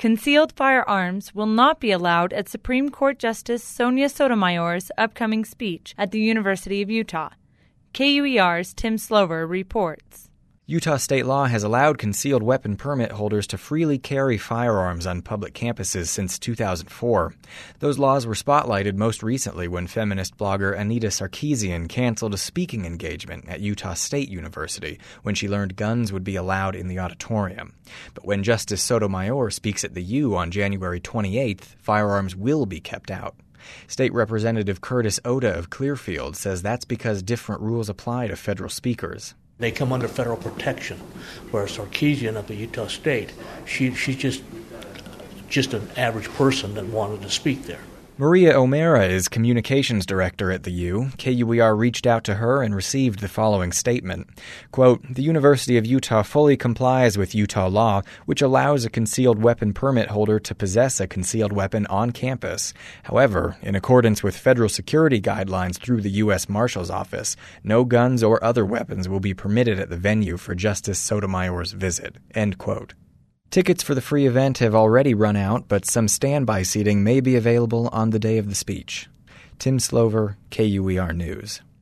Concealed firearms will not be allowed at Supreme Court Justice Sonia Sotomayor's upcoming speech at the University of Utah. KUER's Tim Slover reports. Utah state law has allowed concealed weapon permit holders to freely carry firearms on public campuses since 2004. Those laws were spotlighted most recently when feminist blogger Anita Sarkeesian canceled a speaking engagement at Utah State University when she learned guns would be allowed in the auditorium. But when Justice Sotomayor speaks at the U on January 28th, firearms will be kept out. State Representative Curtis Oda of Clearfield says that's because different rules apply to federal speakers. They come under federal protection, whereas Sarkeesian up at Utah State, she's just an average person that wanted to speak there. Maria O'Mara is communications director at the U. KUER reached out to her and received the following statement. Quote, "The University of Utah fully complies with Utah law, which allows a concealed weapon permit holder to possess a concealed weapon on campus. However, in accordance with federal security guidelines through the U.S. Marshal's Office, no guns or other weapons will be permitted at the venue for Justice Sotomayor's visit." End quote. Tickets for the free event have already run out, but some standby seating may be available on the day of the speech. Tim Slover, KUER News.